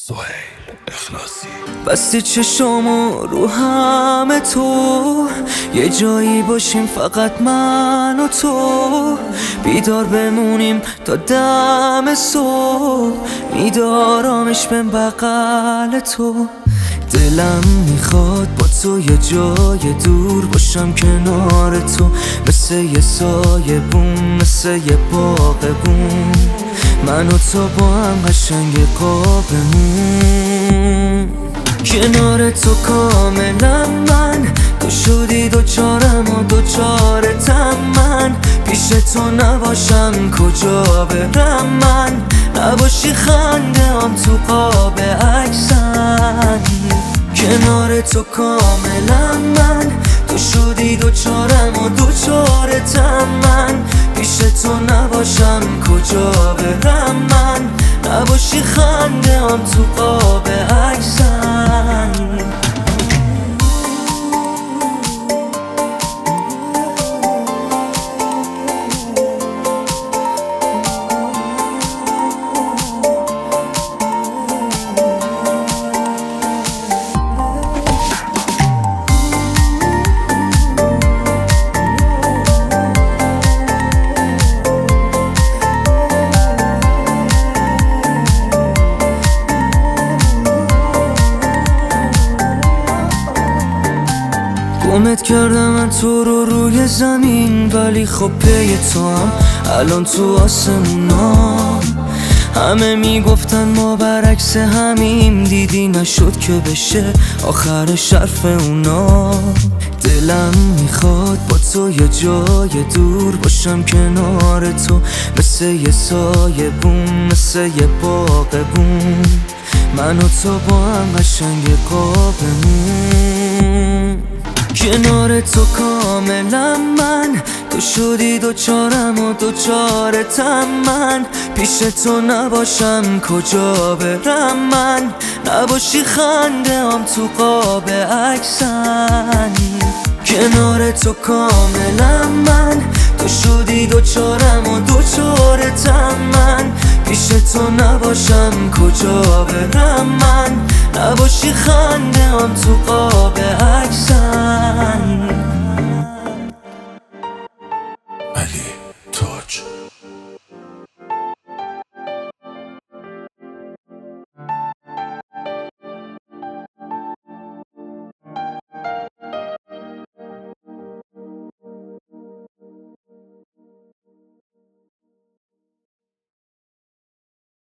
سهیل اخلاصی بستی چشامو رو همه تو، یه جایی باشیم فقط من و تو، بیدار بمونیم تا دم صبح، میدارمش بین بغل تو. دلم میخواد با تو یه جای دور باشم کنار تو، مثل یه سایه بوم، مثل یه باغبون، من و تو با هم قشنگ قابمون. کنار تو کاملا من، تو شدی دوچارم و دوچارتم من، پیش تو نباشم کجا برم من، نباشی خنده هم تو قاب عکسم. کنار تو کاملا من، تو شدی دوچارم و دوچارتم من، پیش تو نباشم کجا برم من، نباشی خنده هم تو قاب عکسم. گمت کردم من تو رو روی زمین، ولی خب پی تو هم الان تو آسمونا. همه میگفتن ما برعکس همیم، دیدی نشد که بشه آخر حرف اونا. دلم میخواد با تو یه جای دور باشم کنار تو، مثل یه سایه بوم، مثل یه باغبون، من و تو با هم قشنگ قابمون. کنار تو کاملا من، تو شدی دوچارم و دوچارتم من، پیش تو نباشم کجا برم من، نباشی خنده هم تو قاب عکسم. کنار تو کاملا من، تو شدی دوچارم و دوچارتم من، پیش تو نباشم کجا برم من، نباشی خنده هم تو قاب عکسم.